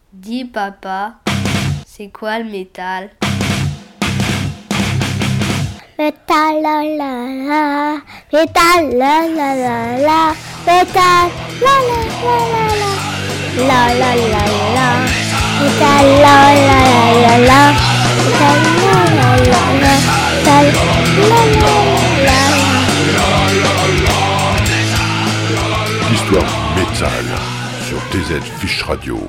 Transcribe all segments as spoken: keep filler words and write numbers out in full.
Dis papa, c'est quoi le métal? Métal la la la, métal la la la la, métal la la la la la, la la la la, métal la la la la, métal la la la la, métal la la la la. Histoire métal sur T Z Fish Radio.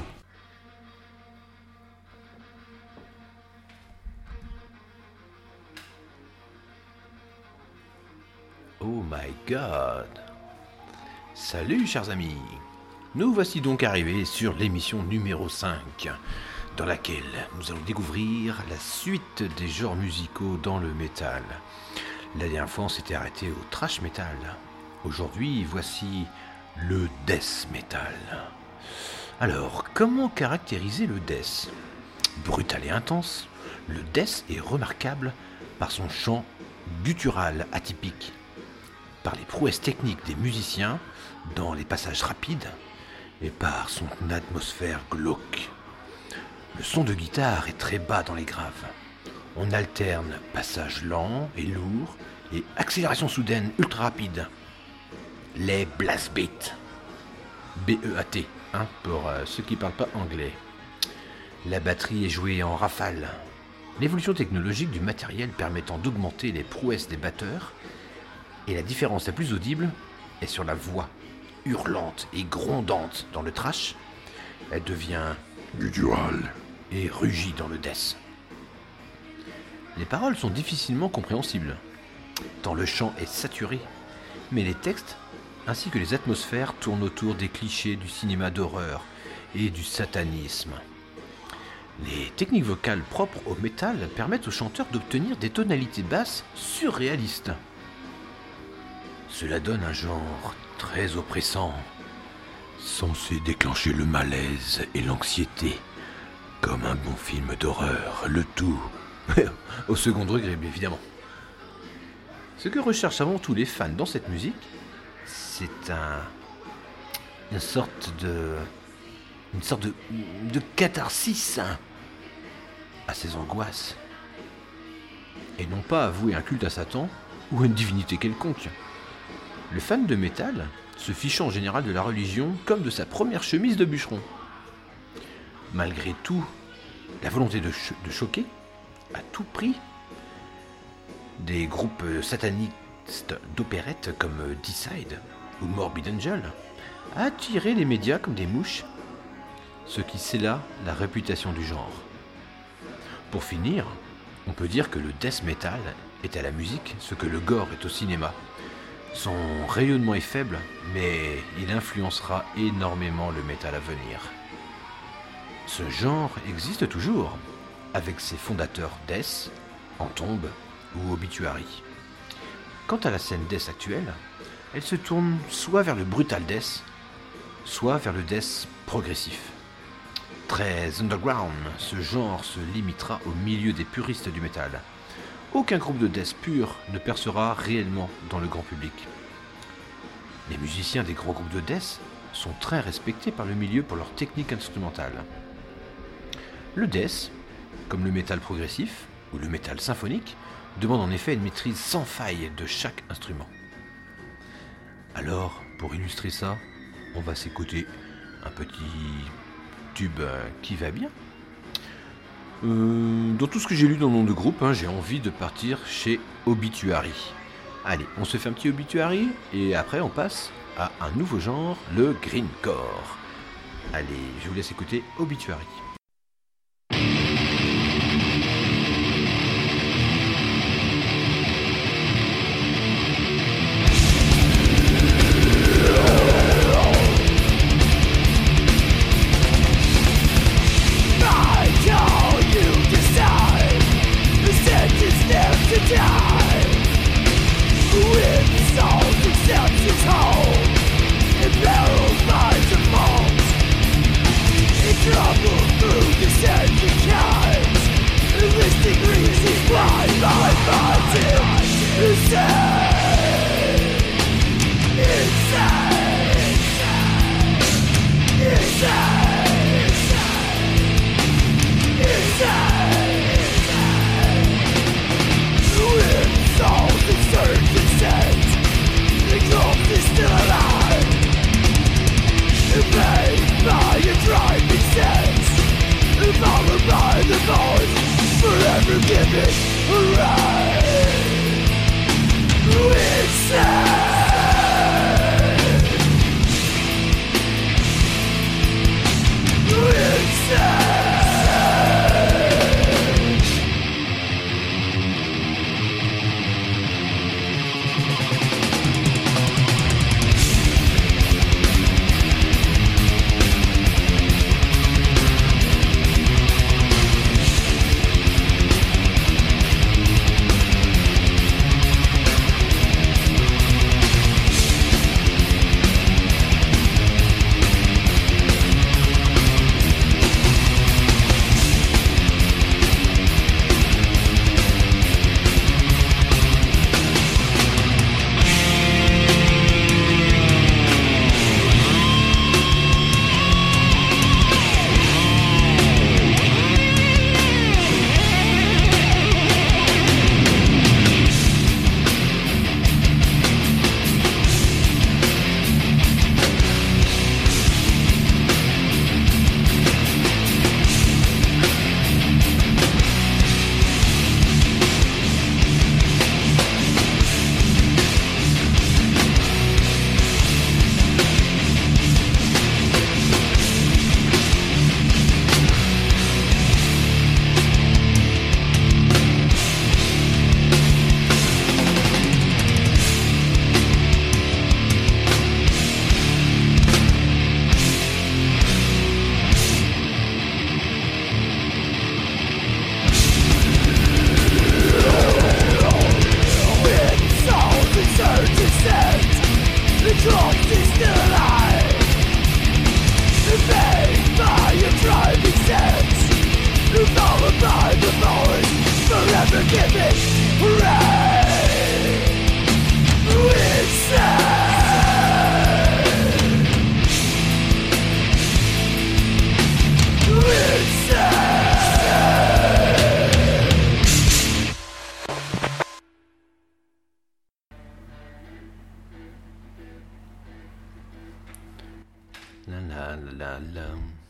Oh my god! Salut chers amis! Nous voici donc arrivés sur l'émission numéro cinq, dans laquelle nous allons découvrir la suite des genres musicaux dans le métal. La dernière fois on s'était arrêté au thrash metal. Aujourd'hui voici le death metal. Alors, comment caractériser le death? Brutal et intense, le death est remarquable par son chant guttural atypique, par les prouesses techniques des musiciens dans les passages rapides et par son atmosphère glauque. Le son de guitare est très bas dans les graves. On alterne passages lents et lourds et accélération soudaine ultra rapide. Les blast beats. B E A T, hein, pour euh, ceux qui ne parlent pas anglais. La batterie est jouée en rafale. L'évolution technologique du matériel permettant d'augmenter les prouesses des batteurs. Et la différence la plus audible est sur la voix, hurlante et grondante dans le thrash. Elle devient guttural et rugit dans le death. Les paroles sont difficilement compréhensibles, tant le chant est saturé, mais les textes ainsi que les atmosphères tournent autour des clichés du cinéma d'horreur et du satanisme. Les techniques vocales propres au métal permettent aux chanteurs d'obtenir des tonalités basses surréalistes. Cela donne un genre très oppressant, censé déclencher le malaise et l'anxiété, comme un bon film d'horreur, le tout au second degré, bien évidemment. Ce que recherchent avant tout les fans dans cette musique, c'est un, une sorte de, une sorte de, de catharsis à ses angoisses, et non pas avouer un culte à Satan ou à une divinité quelconque. Le fan de métal se fichant en général de la religion comme de sa première chemise de bûcheron. Malgré tout, la volonté de, cho- de choquer, à tout prix, des groupes satanistes d'opérette comme Deicide ou Morbid Angel a attiré les médias comme des mouches, ce qui scella la réputation du genre. Pour finir, on peut dire que le death metal est à la musique ce que le gore est au cinéma. Son rayonnement est faible, mais il influencera énormément le métal à venir. Ce genre existe toujours, avec ses fondateurs Death, Entombe ou Obituary. Quant à la scène Death actuelle, elle se tourne soit vers le brutal Death, soit vers le Death progressif. Très underground, ce genre se limitera au milieu des puristes du métal. Aucun groupe de death pur ne percera réellement dans le grand public. Les musiciens des gros groupes de death sont très respectés par le milieu pour leur technique instrumentale. Le death, comme le métal progressif ou le métal symphonique, demande en effet une maîtrise sans faille de chaque instrument. Alors, pour illustrer ça, on va s'écouter un petit tube qui va bien. Euh, dans tout ce que j'ai lu dans le nom de groupe, hein, j'ai envie de partir chez Obituary. Allez, on se fait un petit Obituary et après on passe à un nouveau genre, le grindcore. Allez, je vous laisse écouter Obituary. La, la, la.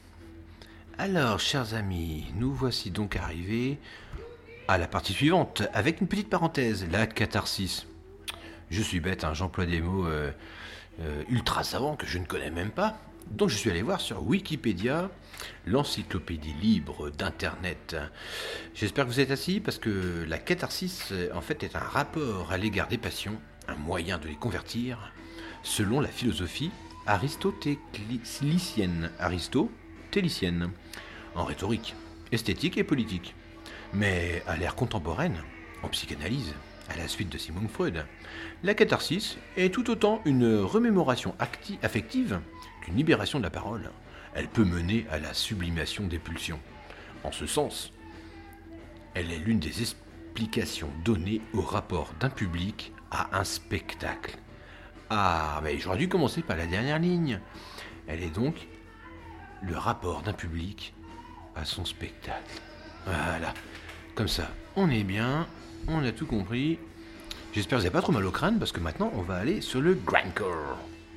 Alors, chers amis, nous voici donc arrivés à la partie suivante, avec une petite parenthèse, la catharsis. Je suis bête, hein, j'emploie des mots euh, euh, ultra savants que je ne connais même pas. Donc je suis allé voir sur Wikipédia, l'encyclopédie libre d'Internet. J'espère que vous êtes assis, parce que la catharsis, en fait, est un rapport à l'égard des passions, un moyen de les convertir, selon la philosophie aristotélicienne, aristotélicienne, en rhétorique, esthétique et politique. Mais à l'ère contemporaine, en psychanalyse, à la suite de Sigmund Freud, la catharsis est tout autant une remémoration acti- affective qu'une libération de la parole. Elle peut mener à la sublimation des pulsions. En ce sens, elle est l'une des explications données au rapport d'un public à un spectacle. Ah, mais j'aurais dû commencer par la dernière ligne. Elle est donc le rapport d'un public à son spectacle. Voilà, comme ça, on est bien, on a tout compris. J'espère que vous n'avez pas trop mal au crâne, parce que maintenant, on va aller sur le grindcore.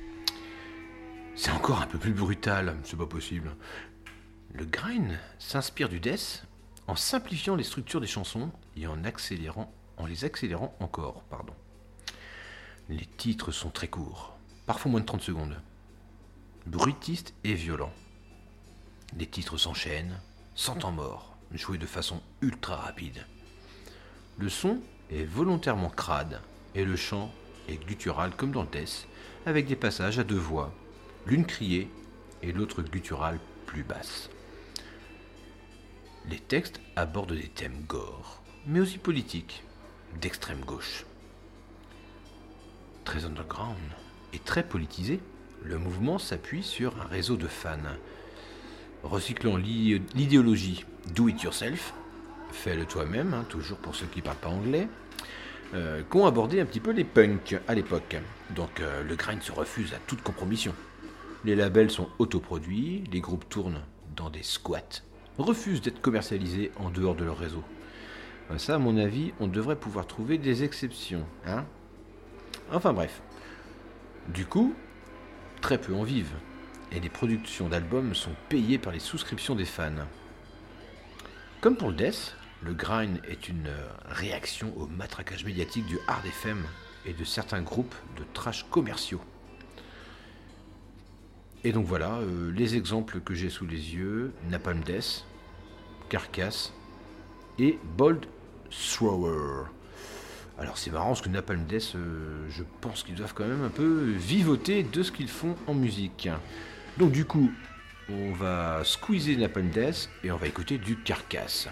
C'est encore un peu plus brutal, c'est pas possible. Le grind s'inspire du death en simplifiant les structures des chansons et en accélérant, en les accélérant encore, pardon. Les titres sont très courts, parfois moins de trente secondes. Bruitistes et violents. Les titres s'enchaînent, sans temps mort, joués de façon ultra rapide. Le son est volontairement crade et le chant est guttural comme dans le death, avec des passages à deux voix, l'une criée et l'autre gutturale plus basse. Les textes abordent des thèmes gore, mais aussi politiques, d'extrême gauche. Très underground et très politisé, le mouvement s'appuie sur un réseau de fans, recyclant l'idéologie do it yourself, fais-le toi-même, hein, toujours pour ceux qui ne parlent pas anglais, euh, qu'ont abordé un petit peu les punks à l'époque. Donc euh, le grind se refuse à toute compromission. Les labels sont autoproduits, les groupes tournent dans des squats, refusent d'être commercialisés en dehors de leur réseau. Ça, à mon avis, on devrait pouvoir trouver des exceptions, hein. Enfin bref. Du coup, très peu en vivent, et les productions d'albums sont payées par les souscriptions des fans. Comme pour le death, Le grind est une réaction au matraquage médiatique du hard F M et de certains groupes de trash commerciaux. Et donc voilà, euh, les exemples que j'ai sous les yeux, Napalm Death, Carcass et Bold Thrower. Alors c'est marrant parce que Napalm Death, euh, je pense qu'ils doivent quand même un peu vivoter de ce qu'ils font en musique. Donc du coup, on va squeezer Napalm Death et on va écouter du Carcass.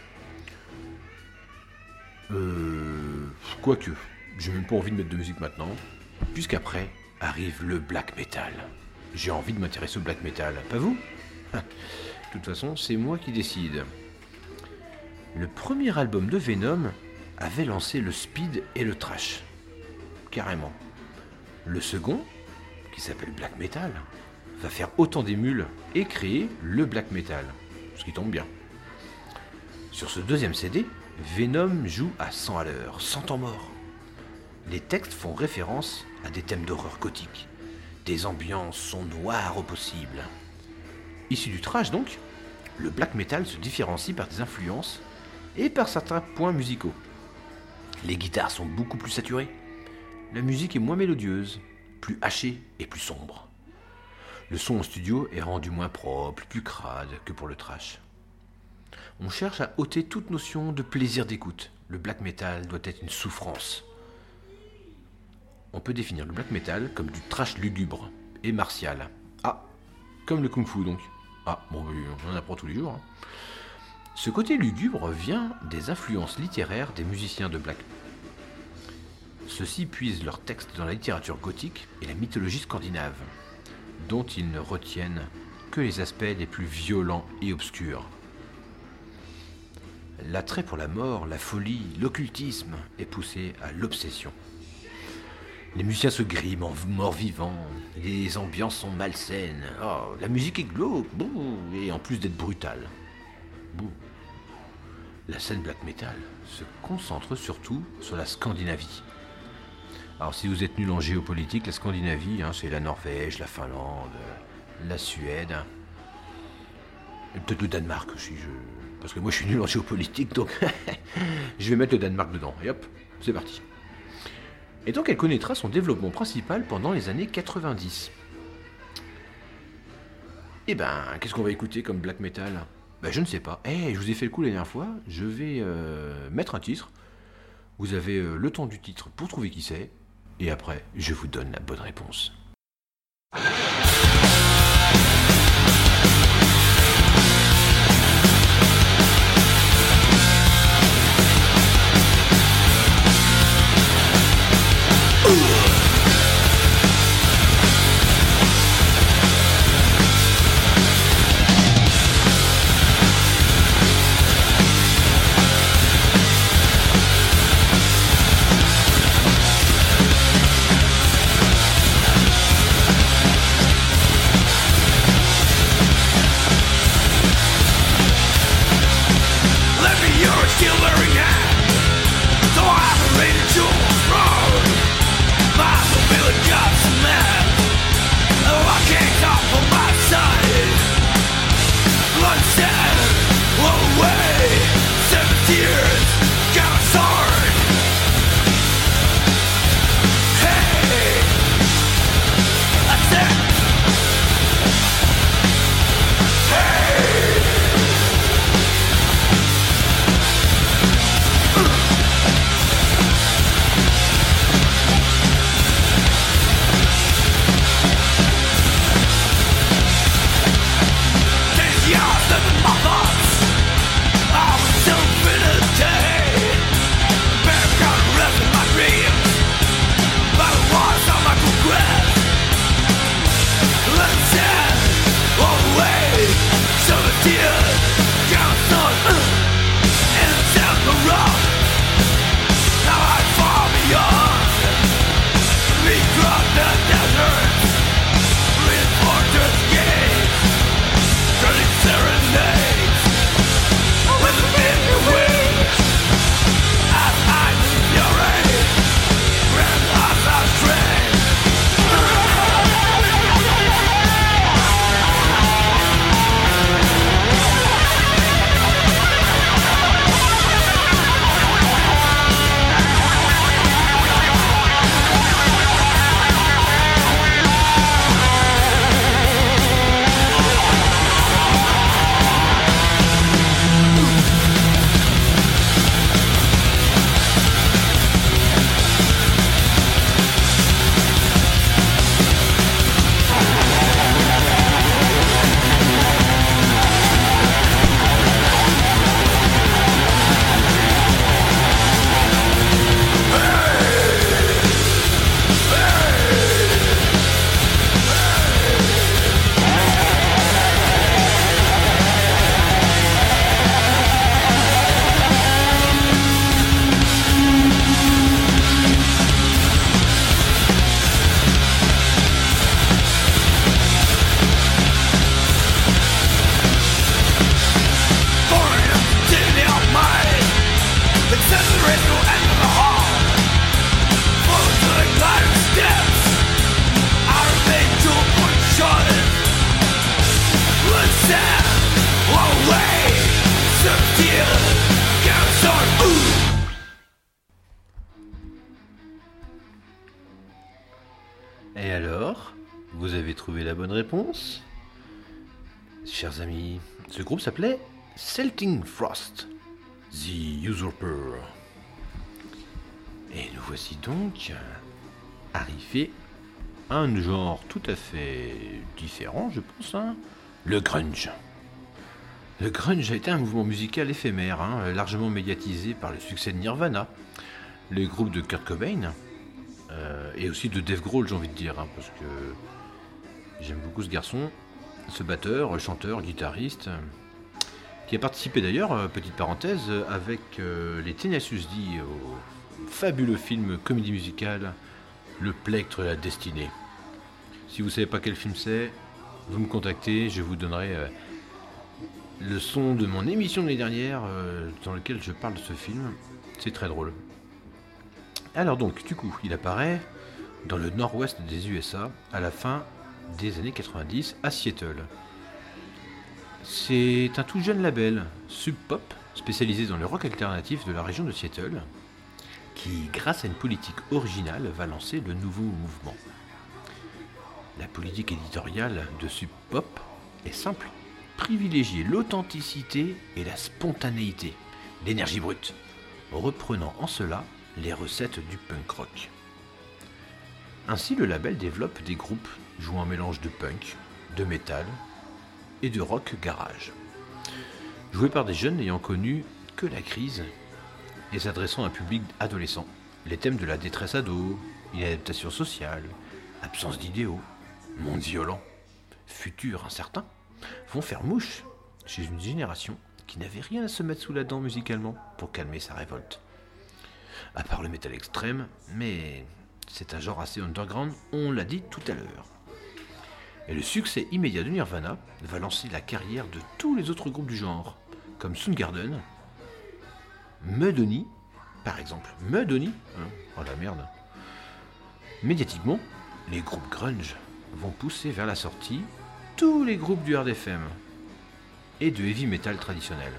Euh... Quoique, j'ai même pas envie de mettre de musique maintenant, puisqu'après arrive le black metal. J'ai envie de m'intéresser au black metal, pas vous ? De toute façon, c'est moi qui décide. Le premier album de Venom avait lancé le speed et le thrash. Carrément. Le second, qui s'appelle black metal, va faire autant d'émules et créer le black metal. Ce qui tombe bien. Sur ce deuxième C D, Venom joue à cent à l'heure, sans temps mort. Les textes font référence à des thèmes d'horreur gothique. Des ambiances sont noires au possible. Issu du thrash donc, le black metal se différencie par des influences et par certains points musicaux. Les guitares sont beaucoup plus saturées. La musique est moins mélodieuse, plus hachée et plus sombre. Le son en studio est rendu moins propre, plus crade que pour le thrash. On cherche à ôter toute notion de plaisir d'écoute. Le black metal doit être une souffrance. On peut définir le black metal comme du thrash lugubre et martial. Ah, comme le kung-fu donc. Ah, bon, on en apprend tous les jours. Hein. Ce côté lugubre vient des influences littéraires des musiciens de black. Ceux-ci puisent leurs textes dans la littérature gothique et la mythologie scandinave, dont ils ne retiennent que les aspects les plus violents et obscurs. L'attrait pour la mort, la folie, l'occultisme est poussé à l'obsession. Les musiciens se griment en mort-vivant, les ambiances sont malsaines, oh, la musique est glauque, bouh, et en plus d'être brutale. Bouh. La scène black metal se concentre surtout sur la Scandinavie. Alors si vous êtes nul en géopolitique, la Scandinavie, hein, c'est la Norvège, la Finlande, la Suède, et peut-être le Danemark aussi, je... parce que moi je suis nul en géopolitique, donc je vais mettre le Danemark dedans, et hop, c'est parti. Et donc elle connaîtra son développement principal pendant les années quatre-vingt-dix. Et ben, qu'est-ce qu'on va écouter comme black metal ? Ben je ne sais pas. Eh, hey, je vous ai fait le coup la dernière fois, je vais euh, mettre un titre. Vous avez euh, le temps du titre pour trouver qui c'est, et après, je vous donne la bonne réponse. bonne réponse. Chers amis, ce groupe s'appelait Celtic Frost, The Usurper. Et nous voici donc arrivés à un genre tout à fait différent, je pense, hein, le grunge. Le grunge a été un mouvement musical éphémère, hein, largement médiatisé par le succès de Nirvana, les groupes de Kurt Cobain, euh, et aussi de Dave Grohl, j'ai envie de dire, hein, parce que j'aime beaucoup ce garçon, ce batteur, chanteur, guitariste, qui a participé d'ailleurs, euh, petite parenthèse, avec euh, les Tenacious D au fabuleux film comédie musicale Le Plectre de la Destinée. Si vous ne savez pas quel film c'est, vous me contactez, je vous donnerai euh, le son de mon émission de l'année dernière euh, dans lequel je parle de ce film. C'est très drôle. Alors donc, du coup, il apparaît dans le nord-ouest des U S A à la fin des années quatre-vingt-dix à Seattle. C'est un tout jeune label, Sub Pop, spécialisé dans le rock alternatif de la région de Seattle, qui, grâce à une politique originale, va lancer le nouveau mouvement. La politique éditoriale de Sub Pop est simple, privilégier l'authenticité et la spontanéité, l'énergie brute, reprenant en cela les recettes du punk rock. Ainsi, le label développe des groupes jouant un mélange de punk, de métal et de rock garage, joués par des jeunes n'ayant connu que la crise et s'adressant à un public adolescent. Les thèmes de la détresse ado, inadaptation sociale, absence d'idéaux, monde violent, futur incertain, vont faire mouche chez une génération qui n'avait rien à se mettre sous la dent musicalement pour calmer sa révolte. À part le métal extrême, mais c'est un genre assez underground, on l'a dit tout à l'heure. Et le succès immédiat de Nirvana va lancer la carrière de tous les autres groupes du genre, comme Soundgarden, Mudhoney, par exemple. Mudhoney, hein, oh la merde. Médiatiquement, les groupes grunge vont pousser vers la sortie tous les groupes du hard F M et de heavy metal traditionnel.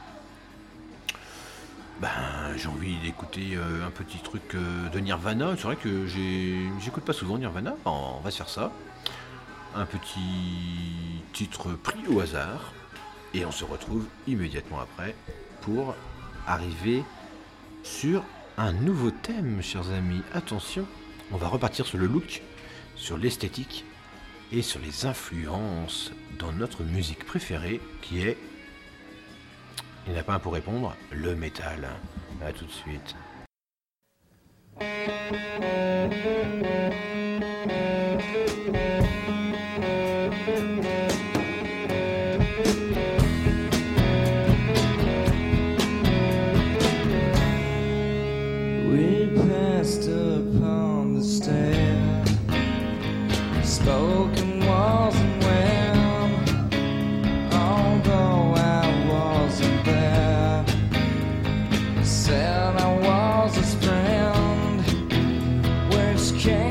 Ben, j'ai envie d'écouter euh, un petit truc euh, de Nirvana. C'est vrai que j'ai, j'écoute pas souvent Nirvana. On va se faire ça. Un petit titre pris au hasard. Et on se retrouve immédiatement après pour arriver sur un nouveau thème, chers amis. Attention, on va repartir sur le look, sur l'esthétique et sur les influences dans notre musique préférée qui est... Il n'y en a pas un pour répondre, le métal. A tout de suite. We passed upon the stair, spoken wasn't when, although I wasn't there. Said I was his friend, which came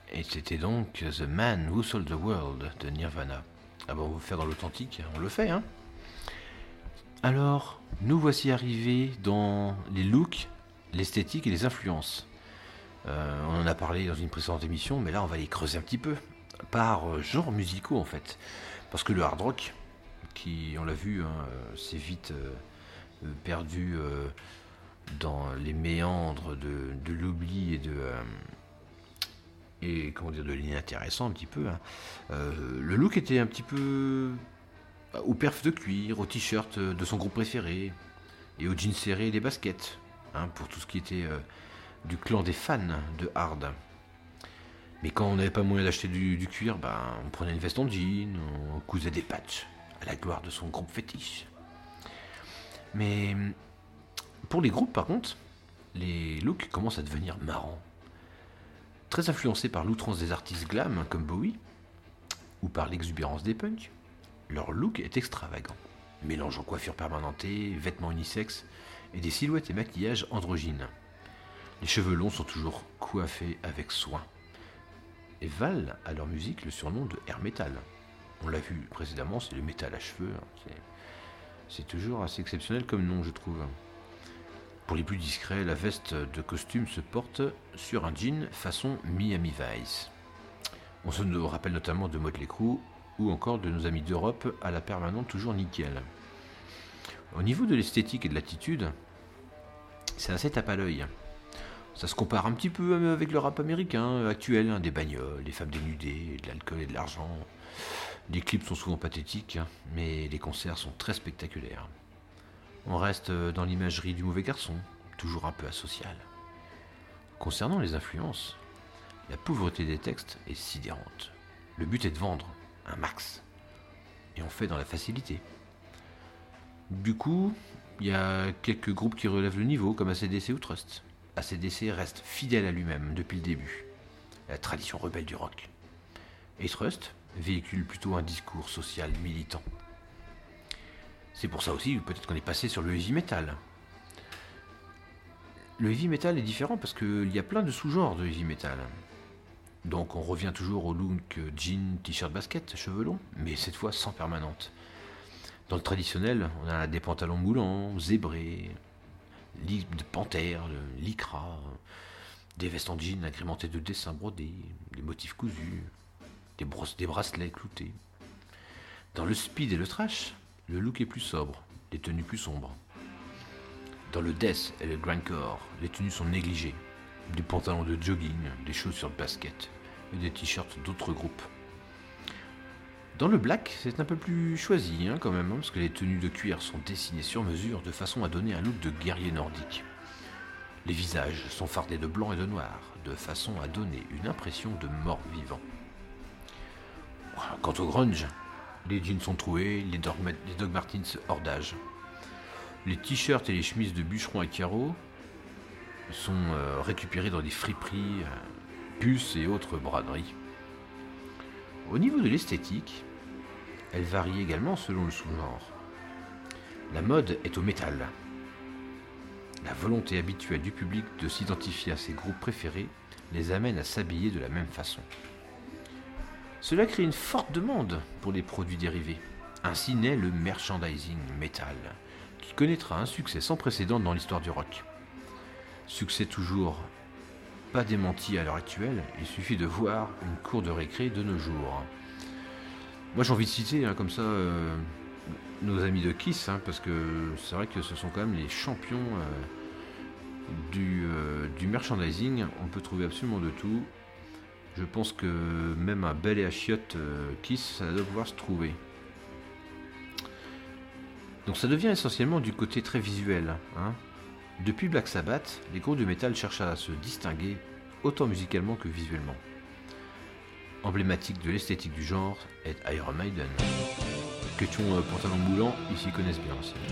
Et c'était donc The Man Who Sold the World de Nirvana. Ah bon, on veut faire dans l'authentique, on le fait, hein. Alors, nous voici arrivés dans les looks, l'esthétique et les influences. Euh, on en a parlé dans une précédente émission, mais là on va les creuser un petit peu, par euh, genres musicaux en fait. Parce que le hard rock, qui, on l'a vu, hein, euh, s'est vite euh, perdu euh, dans les méandres de, de l'oubli et de... Euh, et comment dire, de l'inintéressant un petit peu. Hein. Euh, le look était un petit peu au perf de cuir, au t-shirt de son groupe préféré, et aux jeans serrés et des baskets, hein, pour tout ce qui était euh, du clan des fans de hard. Mais quand on n'avait pas moyen d'acheter du, du cuir, ben, on prenait une veste en jean, on cousait des patchs, à la gloire de son groupe fétiche. Mais pour les groupes par contre, les looks commencent à devenir marrants. Très influencés par l'outrance des artistes glam comme Bowie, ou par l'exubérance des punks, leur look est extravagant, mélangeant coiffure permanentée, vêtements unisexes et des silhouettes et maquillages androgynes. Les cheveux longs sont toujours coiffés avec soin, et valent à leur musique le surnom de air metal. On l'a vu précédemment, c'est le métal à cheveux, c'est, c'est toujours assez exceptionnel comme nom, je trouve. Pour les plus discrets, la veste de costume se porte sur un jean façon Miami Vice. On se rappelle notamment de Motley Crue ou encore de nos amis d'Europe à la permanente toujours nickel. Au niveau de l'esthétique et de l'attitude, c'est assez tape à l'œil. Ça se compare un petit peu avec le rap américain actuel, hein, des bagnoles, des femmes dénudées, de l'alcool et de l'argent. Les clips sont souvent pathétiques, mais les concerts sont très spectaculaires. On reste dans l'imagerie du mauvais garçon, toujours un peu asocial. Concernant les influences, la pauvreté des textes est sidérante. Le but est de vendre un max, et on fait dans la facilité. Du coup, il y a quelques groupes qui relèvent le niveau, comme A C D C ou Trust. A C D C reste fidèle à lui-même depuis le début, la tradition rebelle du rock. Et Trust véhicule plutôt un discours social militant. C'est pour ça aussi, peut-être qu'on est passé sur le heavy metal. Le heavy metal est différent parce qu'il y a plein de sous-genres de heavy metal. Donc on revient toujours au look jean, t-shirt, basket, cheveux longs, mais cette fois sans permanente. Dans le traditionnel, on a des pantalons moulants, zébrés, de panthère, de lycra, des vestes en jean agrémentées de dessins brodés, des motifs cousus, des, brosses, des bracelets cloutés. Dans le speed et le thrash, le look est plus sobre, les tenues plus sombres. Dans le death et le grindcore, les tenues sont négligées. Des pantalons de jogging, des chaussures de basket et des t-shirts d'autres groupes. Dans le black, c'est un peu plus choisi hein, quand même, hein, parce que les tenues de cuir sont dessinées sur mesure de façon à donner un look de guerrier nordique. Les visages sont fardés de blanc et de noir, de façon à donner une impression de mort-vivant. Quant au grunge, les jeans sont troués, les Doc, les Doc Martens hors d'âge. Les t-shirts et les chemises de bûcherons à carreaux sont euh, récupérés dans des friperies, euh, puces et autres braderies. Au niveau de l'esthétique, elle varie également selon le sous-genre. La mode est au métal. La volonté habituelle du public de s'identifier à ses groupes préférés les amène à s'habiller de la même façon. Cela crée une forte demande pour les produits dérivés. Ainsi naît le merchandising metal, qui connaîtra un succès sans précédent dans l'histoire du rock. Succès toujours pas démenti à l'heure actuelle, il suffit de voir une cour de récré de nos jours. Moi j'ai envie de citer hein, comme ça euh, nos amis de Kiss, hein, parce que c'est vrai que ce sont quand même les champions euh, du, euh, du merchandising, on peut trouver absolument de tout. Je pense que même un bel et à chiottes euh, Kiss, ça doit pouvoir se trouver. Donc ça devient essentiellement du côté très visuel. Hein. Depuis Black Sabbath, les groupes de métal cherchent à se distinguer autant musicalement que visuellement. Emblématique de l'esthétique du genre est Iron Maiden. Question euh, pantalon moulant, ils s'y connaissent bien aussi.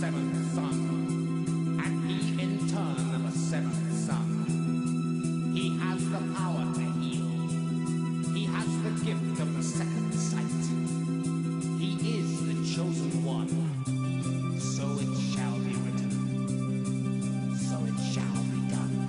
seventh son, and he in turn the seventh son. He has the power to heal. He has the gift of the second sight. He is the chosen one. So it shall be written. So it shall be done.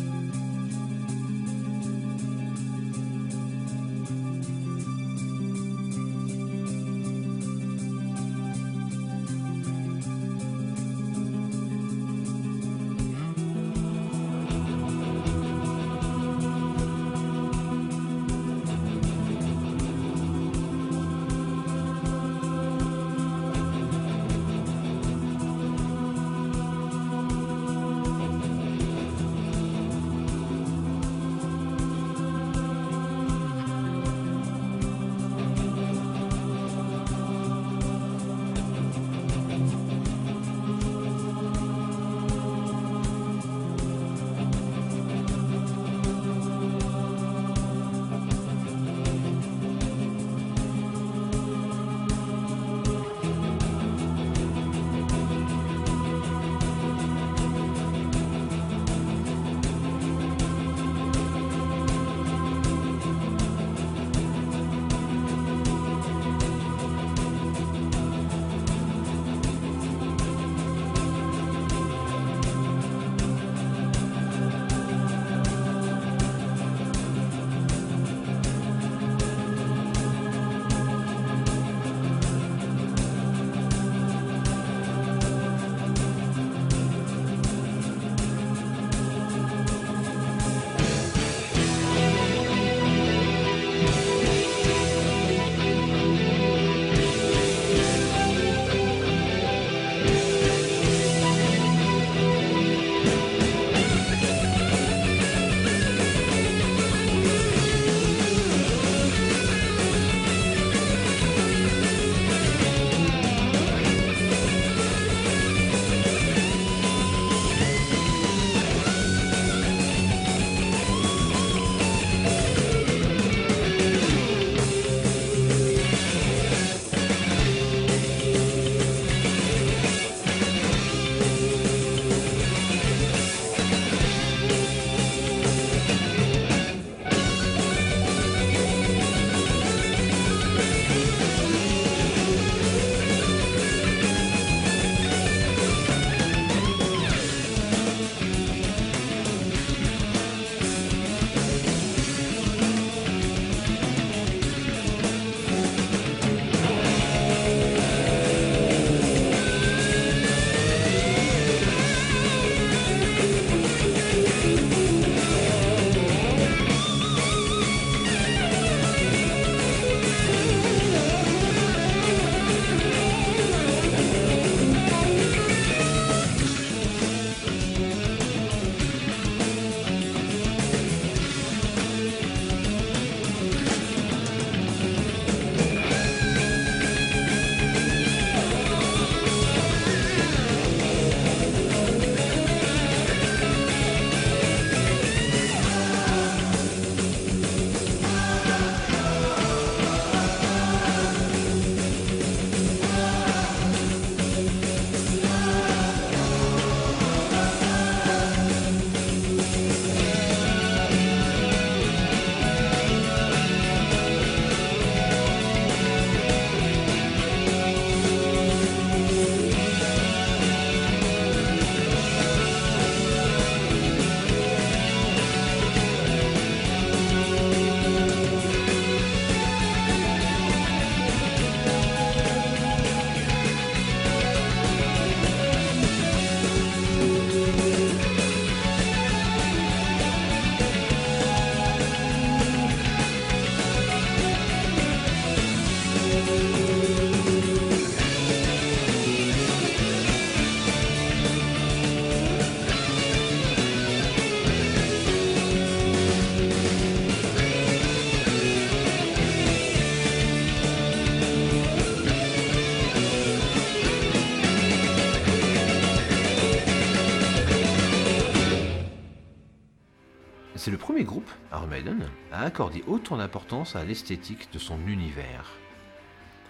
C'est le premier groupe, Iron Maiden, à accorder autant d'importance à l'esthétique de son univers.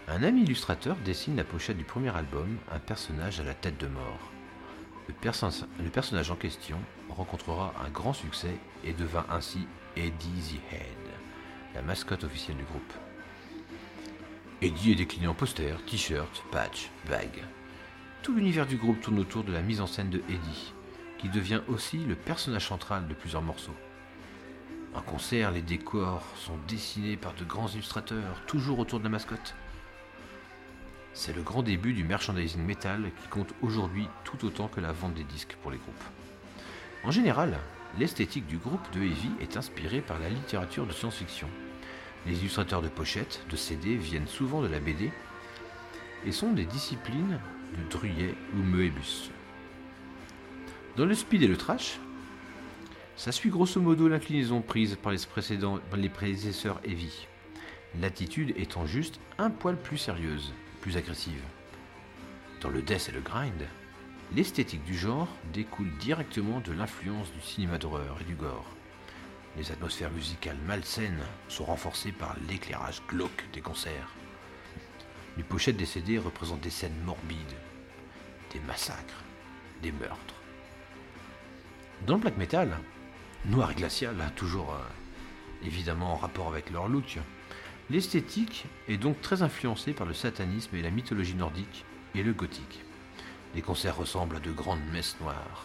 Un ami illustrateur dessine la pochette du premier album, un personnage à la tête de mort. Le, perso- le personnage en question rencontrera un grand succès et devint ainsi Eddie the Head, la mascotte officielle du groupe. Eddie est décliné en poster, t-shirt, patch, bague. Tout l'univers du groupe tourne autour de la mise en scène de Eddie, qui devient aussi le personnage central de plusieurs morceaux. En concert, les décors sont dessinés par de grands illustrateurs, toujours autour de la mascotte. C'est le grand début du merchandising metal qui compte aujourd'hui tout autant que la vente des disques pour les groupes. En général, l'esthétique du groupe de Heavy est inspirée par la littérature de science-fiction. Les illustrateurs de pochettes, de C D viennent souvent de la B D et sont des disciplines de Druyet ou Moebius. Dans le speed et le trash, ça suit grosso modo l'inclinaison prise par les, précédents, les prédécesseurs Heavy, l'attitude étant juste un poil plus sérieuse, plus agressive. Dans le death et le grind, l'esthétique du genre découle directement de l'influence du cinéma d'horreur et du gore. Les atmosphères musicales malsaines sont renforcées par l'éclairage glauque des concerts. Les pochettes des C D représentent des scènes morbides, des massacres, des meurtres. Dans le black metal, noir et glacial, toujours euh, évidemment en rapport avec leur look, l'esthétique est donc très influencée par le satanisme et la mythologie nordique et le gothique. Les concerts ressemblent à de grandes messes noires.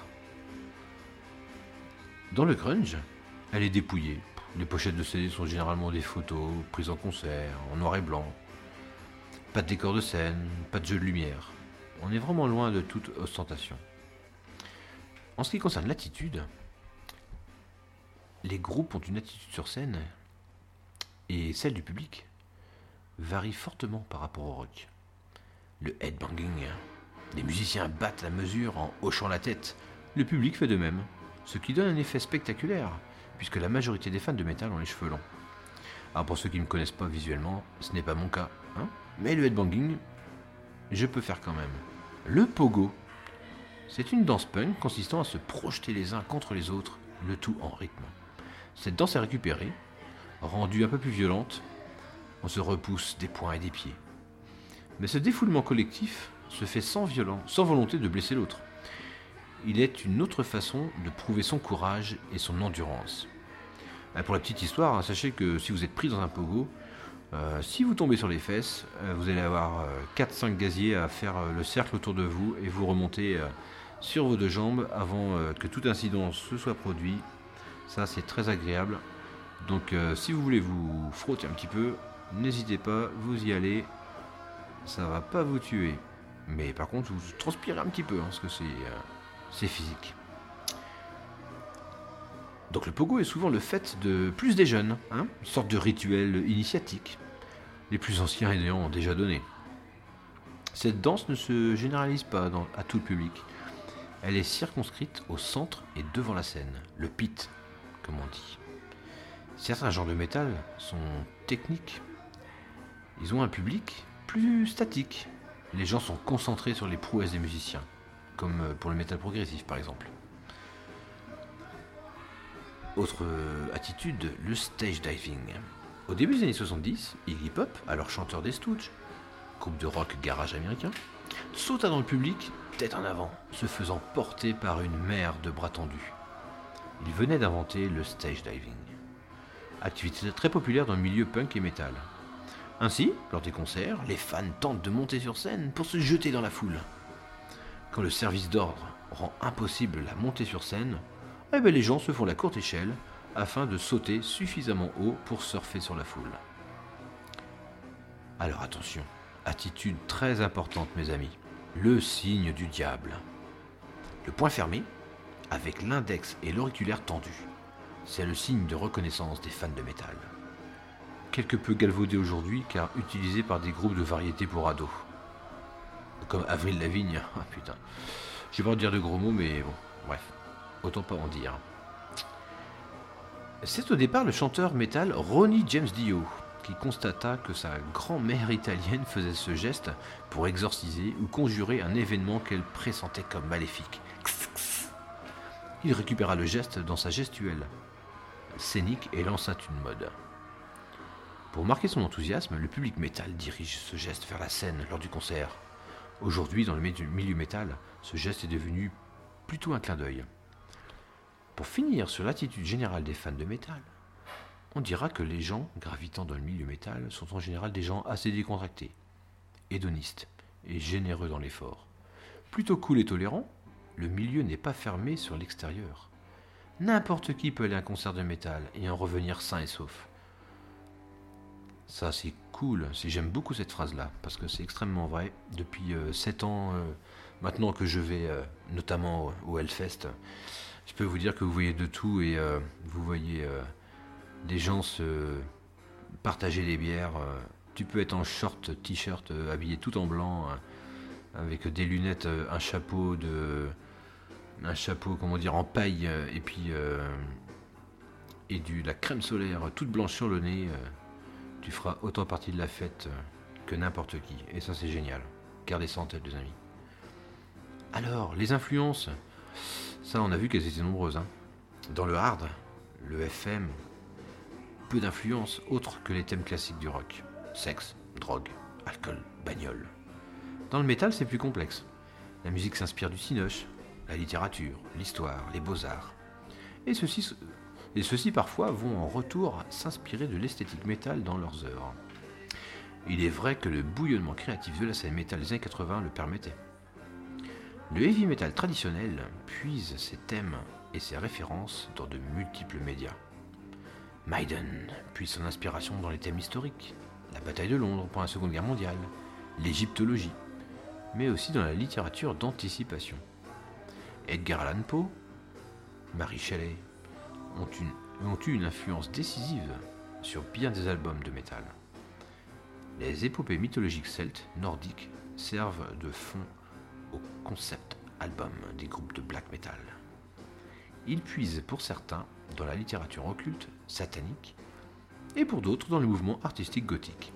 Dans le grunge, elle est dépouillée. Les pochettes de C D sont généralement des photos prises en concert, en noir et blanc. Pas de décor de scène, pas de jeu de lumière. On est vraiment loin de toute ostentation. En ce qui concerne l'attitude, les groupes ont une attitude sur scène et celle du public varie fortement par rapport au rock. Le headbanging, les musiciens battent la mesure en hochant la tête. Le public fait de même, ce qui donne un effet spectaculaire, puisque la majorité des fans de métal ont les cheveux longs. Alors pour ceux qui ne me connaissent pas visuellement, ce n'est pas mon cas, hein, mais le headbanging, je peux faire quand même. Le pogo, c'est une danse punk consistant à se projeter les uns contre les autres, le tout en rythme. Cette danse est récupérée, rendue un peu plus violente, on se repousse des poings et des pieds. Mais ce défoulement collectif se fait sans violence, sans volonté de blesser l'autre. Il est une autre façon de prouver son courage et son endurance. Pour la petite histoire, sachez que si vous êtes pris dans un pogo, euh, si vous tombez sur les fesses, euh, vous allez avoir euh, quatre cinq gaziers à faire euh, le cercle autour de vous et vous remonter euh, sur vos deux jambes avant euh, que tout incident se soit produit. Ça, c'est très agréable. Donc euh, si vous voulez vous frotter un petit peu, n'hésitez pas, vous y allez. Ça va pas vous tuer. Mais par contre, vous transpirez un petit peu, hein, parce que c'est, euh, c'est physique. Donc le pogo est souvent le fait de plus des jeunes, hein, une sorte de rituel initiatique. Les plus anciens ayant ont déjà donné. Cette danse ne se généralise pas dans, à tout le public. Elle est circonscrite au centre et devant la scène, le pit, comme on dit. Certains genres de métal sont techniques. Ils ont un public plus statique. Les gens sont concentrés sur les prouesses des musiciens, comme pour le métal progressif par exemple. Autre attitude, le stage diving. Au début des années soixante-dix, Iggy Pop, alors chanteur des Stooges, groupe de rock garage américain, sauta dans le public, tête en avant, se faisant porter par une mer de bras tendus. Il venait d'inventer le stage diving, activité très populaire dans le milieu punk et metal. Ainsi, lors des concerts, les fans tentent de monter sur scène pour se jeter dans la foule. Quand le service d'ordre rend impossible la montée sur scène, eh bien les gens se font la courte échelle afin de sauter suffisamment haut pour surfer sur la foule. Alors attention, attitude très importante mes amis, le signe du diable. Le poing fermé, avec l'index et l'auriculaire tendus, c'est le signe de reconnaissance des fans de métal. Quelque peu galvaudé aujourd'hui car utilisé par des groupes de variété pour ados. Comme Avril Lavigne, ah putain. Je vais pas dire de gros mots mais bon, bref, autant pas en dire. C'est au départ le chanteur métal Ronnie James Dio qui constata que sa grand-mère italienne faisait ce geste pour exorciser ou conjurer un événement qu'elle pressentait comme maléfique. Il récupéra le geste dans sa gestuelle scénique et lança une mode. Pour marquer son enthousiasme, le public métal dirige ce geste vers la scène lors du concert. Aujourd'hui, dans le milieu métal, ce geste est devenu plutôt un clin d'œil. Pour finir sur l'attitude générale des fans de métal, on dira que les gens gravitant dans le milieu métal sont en général des gens assez décontractés, hédonistes et généreux dans l'effort. Plutôt cool et tolérant, le milieu n'est pas fermé sur l'extérieur. N'importe qui peut aller à un concert de métal et en revenir sain et sauf. Ça c'est cool, j'aime beaucoup cette phrase-là, parce que c'est extrêmement vrai. Depuis euh, sept ans, euh, maintenant que je vais euh, notamment au, au Hellfest, je peux vous dire que vous voyez de tout et euh, vous voyez euh, des gens se partager les bières. Euh, tu peux être en short, t-shirt, euh, habillé tout en blanc, euh, avec des lunettes, euh, un chapeau de... un chapeau, comment dire, en paille, euh, et puis... Euh, et du, la crème solaire toute blanche sur le nez. Euh, tu feras autant partie de la fête euh, que n'importe qui. Et ça, c'est génial. Gardez ça en tête, les amis. Alors, les influences... Ça, on a vu qu'elles étaient nombreuses. Hein. Dans le hard, le F M, peu d'influences autres que les thèmes classiques du rock. Sexe, drogue, alcool, bagnole. Dans le métal, c'est plus complexe. La musique s'inspire du cinoche, la littérature, l'histoire, les beaux-arts. Et ceux-ci, et ceux-ci parfois vont en retour s'inspirer de l'esthétique métal dans leurs œuvres. Il est vrai que le bouillonnement créatif de la scène métal des années quatre-vingts le permettait. Le heavy metal traditionnel puise ses thèmes et ses références dans de multiples médias. Maiden puise son inspiration dans les thèmes historiques, la bataille de Londres pendant la Seconde Guerre mondiale, l'égyptologie, mais aussi dans la littérature d'anticipation. Edgar Allan Poe, Mary Shelley ont, une, ont eu une influence décisive sur bien des albums de métal. Les épopées mythologiques celtes, nordiques, servent de fond au concept album des groupes de black metal. Ils puisent pour certains dans la littérature occulte, satanique, et pour d'autres dans le mouvement artistique gothique.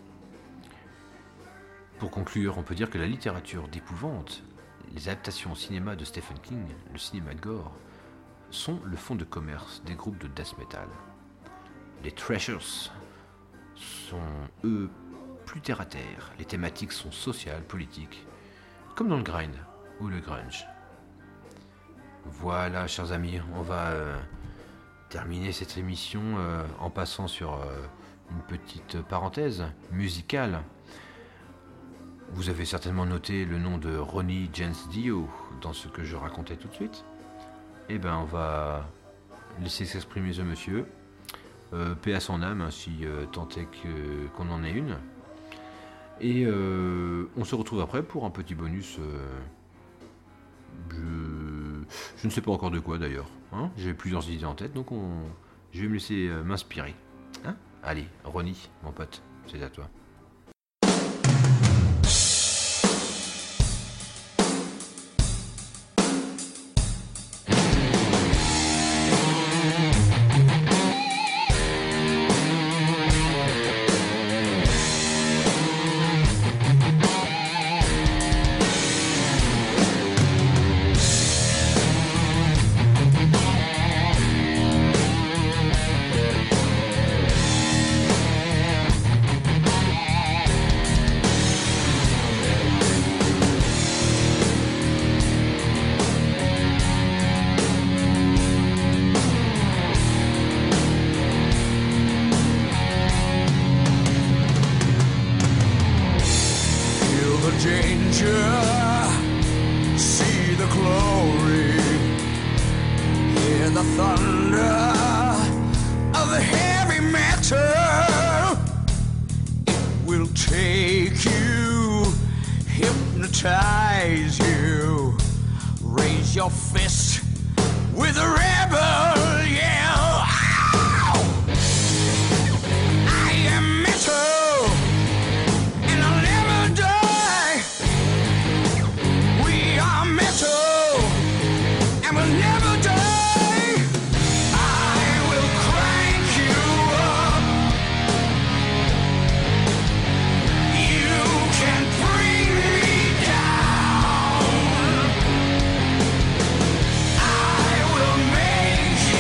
Pour conclure, on peut dire que la littérature d'épouvante, les adaptations au cinéma de Stephen King, le cinéma de gore, sont le fonds de commerce des groupes de death metal. Les thrashers sont, eux, plus terre à terre. Les thématiques sont sociales, politiques, comme dans le grind ou le grunge. Voilà, chers amis, on va euh, terminer cette émission euh, en passant sur euh, une petite parenthèse musicale. Vous avez certainement noté le nom de Ronnie James Dio dans ce que je racontais tout de suite. Eh bien, on va laisser s'exprimer ce monsieur. Euh, paix à son âme, si euh, tant est que, qu'on en ait une. Et euh, on se retrouve après pour un petit bonus. Euh, je, je ne sais pas encore de quoi d'ailleurs. Hein, j'ai plusieurs idées en tête, donc on, je vais me laisser euh, m'inspirer. Hein, allez, Ronnie, mon pote, c'est à toi. Make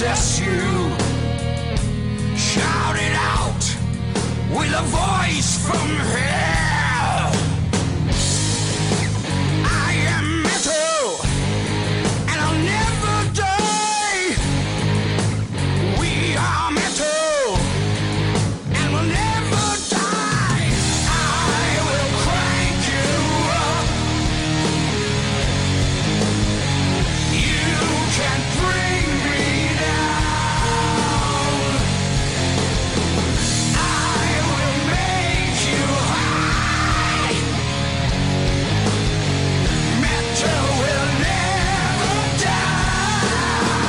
possess you. Shout it out with a voice from hell. I am metal and I'll never die. We are metal and we'll never die. I will crank you up. You can't bring me down. I will make you high. Metal will never die.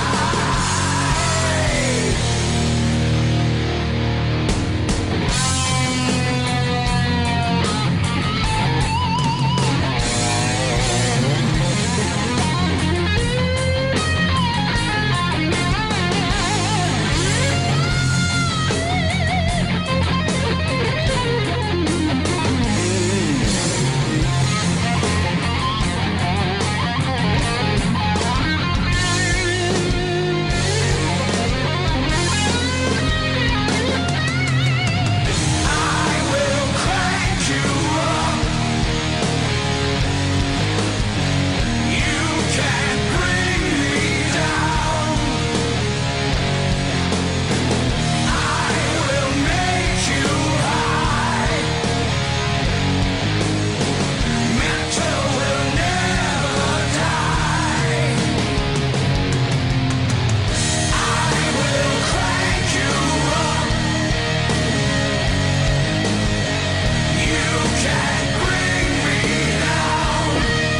I will crank you up. You can't bring me down. I will make you high. Metal will never die. I will crank you up. You can't bring me down.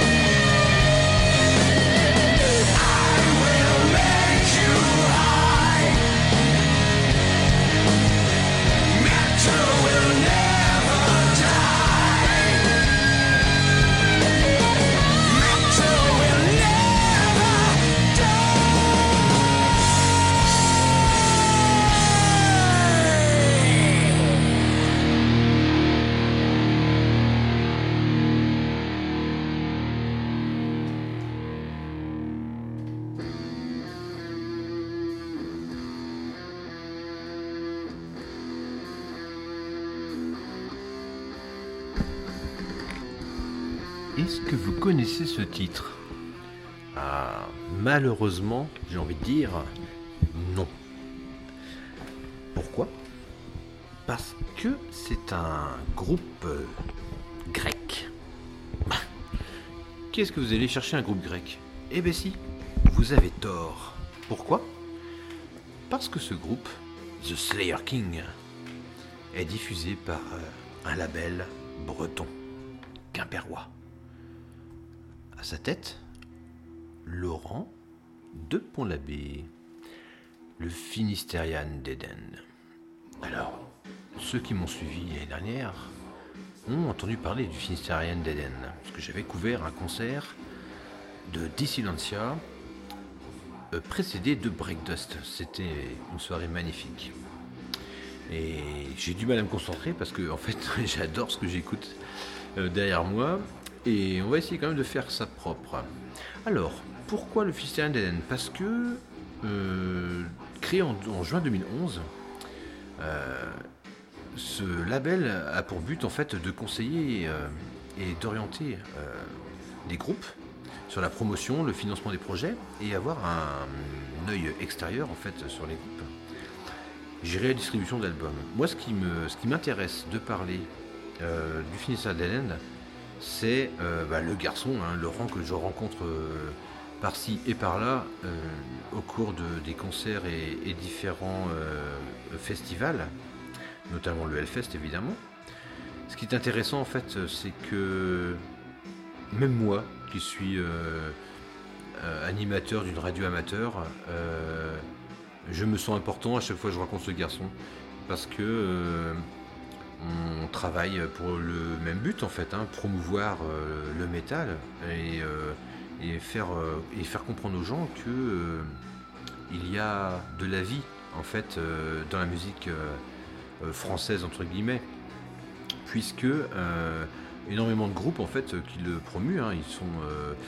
I will make you high. Metal will never die. Metal will never Est-ce que vous connaissez ce titre? Ah, malheureusement, j'ai envie de dire non. Pourquoi? Parce que c'est un groupe euh, grec. Bah, qu'est-ce que vous allez chercher un groupe grec? Eh bien si, vous avez tort. Pourquoi? Parce que ce groupe, The Slayer King, est diffusé par euh, un label breton, quimpérois. À sa tête, Laurent de Pont-l'Abbé, le Finistérian d'Éden. Alors, ceux qui m'ont suivi l'année dernière ont entendu parler du Finistérian d'Éden, parce que j'avais couvert un concert de Dissilentia euh, précédé de Breakdust. C'était une soirée magnifique. Et j'ai du mal à me concentrer parce que en fait j'adore ce que j'écoute euh, derrière moi. Et on va essayer quand même de faire ça propre. Alors, pourquoi le Finistérian d'Éden? Parce que, euh, créé en, en juin deux mille onze, euh, ce label a pour but en fait de conseiller euh, et d'orienter euh, les groupes sur la promotion, le financement des projets et avoir un, un œil extérieur en fait sur les groupes. Gérer la distribution d'albums. Moi, ce qui me, ce qui m'intéresse de parler euh, du Finistérian d'Éden, c'est euh, bah, le garçon, hein, Laurent, que je rencontre euh, par-ci et par-là euh, au cours de, des concerts et, et différents euh, festivals, notamment le Hellfest évidemment. Ce qui est intéressant en fait, c'est que même moi, qui suis euh, euh, animateur d'une radio amateur, euh, je me sens important à chaque fois que je rencontre ce garçon, parce que euh, on travaille pour le même but en fait, hein, promouvoir euh, le métal et, euh, et, faire, euh, et faire comprendre aux gens que euh, il y a de la vie en fait euh, dans la musique euh, française entre guillemets, puisque euh, énormément de groupes en fait qui le promuent, hein, ils sont euh,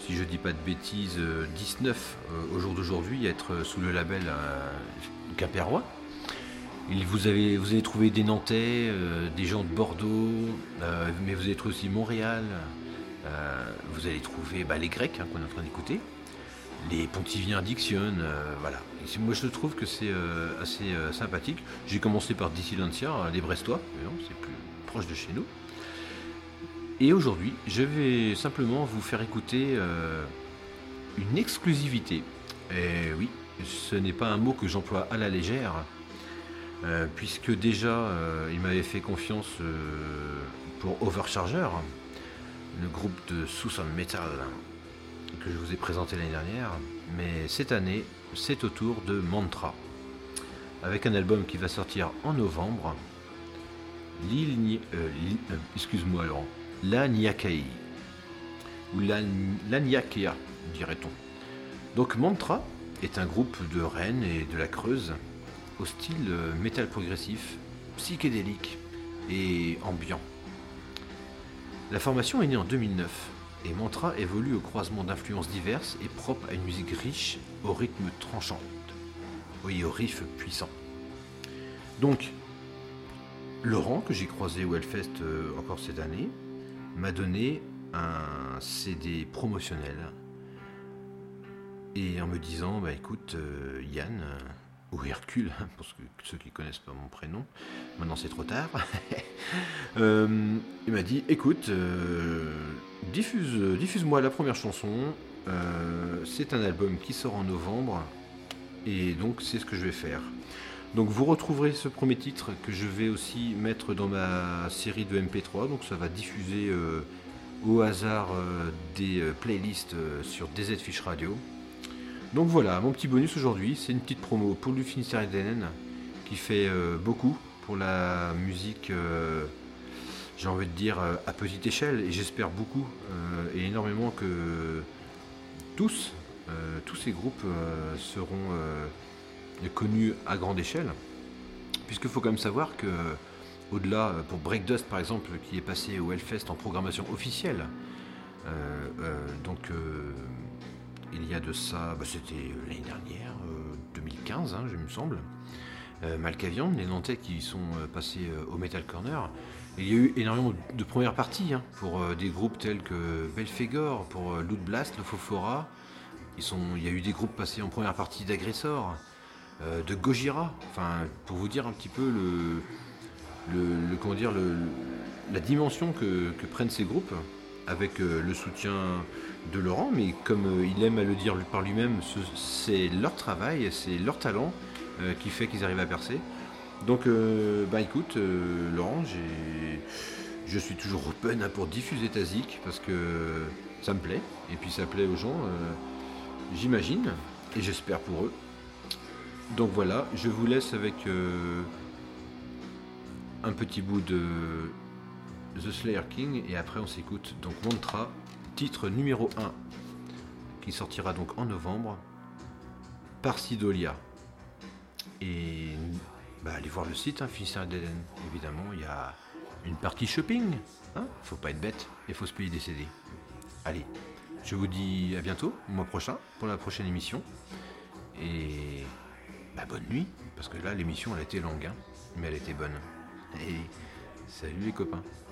si je dis pas de bêtises, euh, dix-neuf euh, au jour d'aujourd'hui à être sous le label euh, quimpérois. Il, vous, avez, vous allez trouver des Nantais, euh, des gens de Bordeaux, euh, mais vous allez trouver aussi Montréal, euh, vous allez trouver bah, les Grecs hein, qu'on est en train d'écouter, les Pontiviens Diction, euh, voilà. Et moi je trouve que c'est euh, assez euh, sympathique. J'ai commencé par Dissidentia, les Brestois, mais non, c'est plus proche de chez nous. Et aujourd'hui, je vais simplement vous faire écouter euh, une exclusivité. Et oui, ce n'est pas un mot que j'emploie à la légère, euh, puisque déjà, euh, il m'avait fait confiance euh, pour Overcharger, le groupe de Southern Metal que je vous ai présenté l'année dernière. Mais cette année, c'est au tour de Mantra, avec un album qui va sortir en novembre. L'île, euh, euh, excuse-moi Laurent. Laniakea, ou Laniakea, dirait-on. Donc Mantra est un groupe de Rennes et de la Creuse, au style métal progressif, psychédélique et ambiant. La formation est née en deux mille neuf, et Mantra évolue au croisement d'influences diverses et propre à une musique riche, au rythme tranchant, oui, au riff puissant. Donc, Laurent, que j'ai croisé au Hellfest euh, encore cette année, m'a donné un C D promotionnel et en me disant bah écoute euh, Yann euh, ou Hercule hein, pour ceux, ceux qui connaissent pas mon prénom, maintenant c'est trop tard. euh, il m'a dit écoute euh, diffuse diffuse-moi la première chanson, euh, c'est un album qui sort en novembre et donc c'est ce que je vais faire. Donc vous retrouverez ce premier titre que je vais aussi mettre dans ma série de M P trois, donc ça va diffuser euh, au hasard euh, des euh, playlists euh, sur D Z Fish Radio. Donc voilà, mon petit bonus aujourd'hui, c'est une petite promo pour le Finistère et D N N qui fait euh, beaucoup pour la musique, euh, j'ai envie de dire, euh, à petite échelle, et j'espère beaucoup euh, et énormément que tous, euh, tous ces groupes euh, seront... Euh, connu à grande échelle, puisqu'il faut quand même savoir que au-delà, pour Breakdust par exemple, qui est passé au Hellfest en programmation officielle, euh, euh, donc euh, il y a de ça, bah, c'était l'année dernière, euh, deux mille quinze, hein, je me semble, euh, Malkavian, les Nantais qui sont euh, passés euh, au Metal Corner. Il y a eu énormément de premières parties hein, pour euh, des groupes tels que Belphégor, pour euh, Loot Blast, le Fofora. Ils sont, il y a eu des groupes passés en première partie d'Agressor, Euh, de Gojira, enfin pour vous dire un petit peu le, le, le comment dire le, la dimension que, que prennent ces groupes avec euh, le soutien de Laurent, mais comme euh, il aime à le dire par lui-même, ce, c'est leur travail, c'est leur talent euh, qui fait qu'ils arrivent à percer. Donc euh, bah écoute euh, Laurent, j'ai, je suis toujours open hein, pour diffuser ta zik parce que ça me plaît et puis ça plaît aux gens, euh, j'imagine et j'espère pour eux. Donc voilà, je vous laisse avec euh, un petit bout de The Slayer King et après on s'écoute donc Mantra, titre numéro un qui sortira donc en novembre par Sidolia. Et bah, allez voir le site, hein, Finistère D N N, évidemment, il y a une partie shopping, hein, faut pas être bête, il faut se payer des C D. Allez, je vous dis à bientôt, au mois prochain, pour la prochaine émission. Et bah, bonne nuit, parce que là l'émission elle a été longue, hein, mais elle était bonne. Et salut les copains.